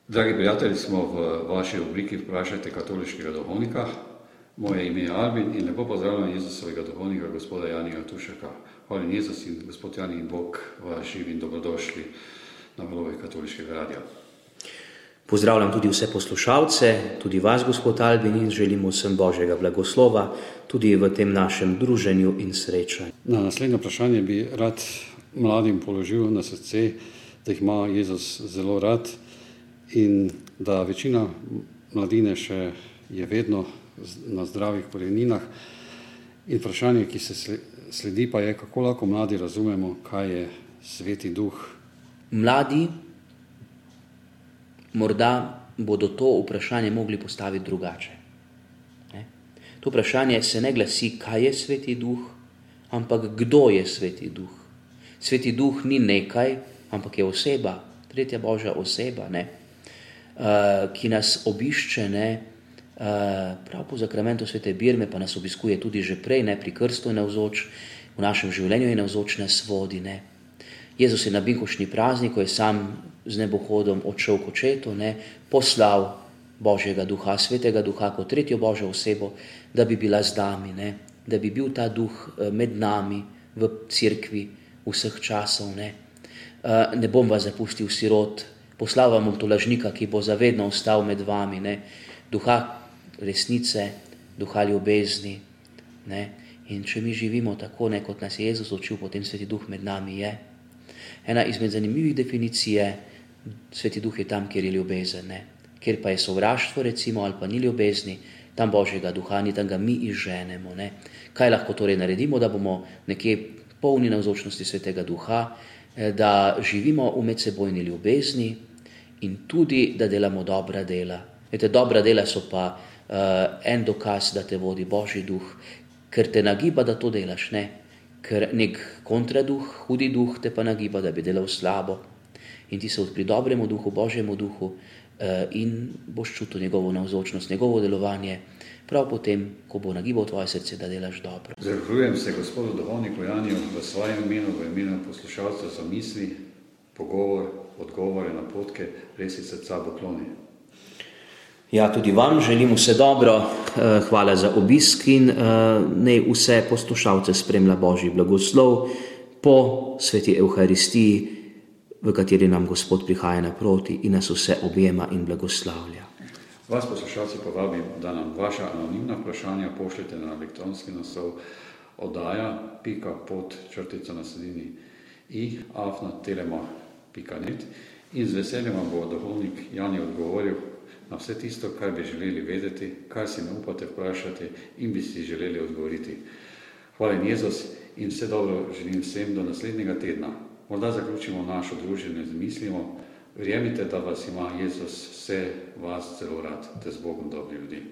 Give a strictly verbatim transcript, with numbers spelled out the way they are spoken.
Dragi prijatelji, smo v vaši obliki Vprašajte katoliškega duhovnika. Moje ime je Albin in lepo pozdravljam Jezusovega duhovnika, gospoda Janija Tušeka. Hvala Jezus in gospod Jani in Bog vas živi in dobrodošli na valovih katoliškega radia. Pozdravljam tudi vse poslušalce, tudi vas, gospod Albin, in želimo vsem Božjega blagoslova, tudi v tem našem druženju in srečanju. Na naslednje vprašanje bi rad mladim položil na srce, da jih ima Jezus zelo rad in da večina mladine še je vedno na zdravih koreninah. In vprašanje, ki se sledi, pa je, kako lahko mladi razumemo, kaj je Sveti Duh. Mladi morda bodo to vprašanje mogli postaviti drugače. Ne? To vprašanje se ne glasi, kaj je Sveti Duh, ampak kdo je Sveti Duh. Sveti Duh ni nekaj, ampak je oseba, tretja Božja oseba, ne? Uh, ki nas obišče, ne? Uh, prav po zakramentu svete birme, pa nas obiskuje tudi že prej, ne? Pri krstu je navzoč, v našem življenju je navzoč, nas vodi. Ne? Jezus je na binkoštni praznik, ko je sam z nebohodom odšel k očetu, ne? Poslal Božjega Duha, Svetega Duha kot tretjo Božjo osebo, da bi bila z nami, ne? Da bi bil ta Duh med nami v cerkvi vseh časov. Ne, uh, ne bom vas zapustil sirot, poslal vam bom tolažnika, ki bo zavedno ostal med vami, ne? Duha resnice, duha ljubezni. Ne? In če mi živimo tako, ne, kot nas je Jezus učil, potem Sveti Duh med nami je. Ena izmed zanimivih definicij je, Sveti Duh je tam, kjer je ljubezen. Ne? Kjer pa je sovraštvo, recimo, ali pa ni ljubezni, tam Božjega Duha ni, tam ga mi izženemo. Ne? Kaj lahko torej naredimo, da bomo nekje polni navzočnosti Svetega Duha, da živimo v medsebojni ljubezni in tudi, da delamo dobra dela. Vete, dobra dela so pa uh, en dokaz, da te vodi Božji Duh, ker te nagiba, da to delaš, ne? Ker nek kontraduh, hudi duh te pa nagiba, da bi delal slabo. In ti se odpri dobremu duhu, Božjemu duhu uh, in boš čutil njegovo navzočnost, njegovo delovanje, prav potem, ko bo nagibal tvoje srce, da delaš dobro. Zahvaljujem se gospodu duhovniku Janiju v svojem imenu, v imenu poslušalcev za misli, pogovor, odgovore, napotke, res iz srca pokloni. Ja, tudi vam želim vse dobro, hvala za obisk in naj vse poslušalce spremlja Božji blagoslov po sveti Evharistiji, v kateri nam Gospod prihaja naproti in nas vse objema in blagoslavlja. Vas poslušalci povabim, da nam vaša anonimna vprašanja pošljete na elektronski naslov oddaja pika pod črtica na sredini i afna telema pika net in z veseljem vam bo duhovnik Jani odgovoril na vse tisto, kar bi želeli vedeti, kar si ne upate vprašati in bi si želeli odgovoriti. Hvala Jezus in vse dobro želim vsem do naslednjega tedna. Morda zaključimo našo druženje z mislimo. Verjemite, da vas ima Jezus vse vas zelo rad, te z Bogom dobri ljudi.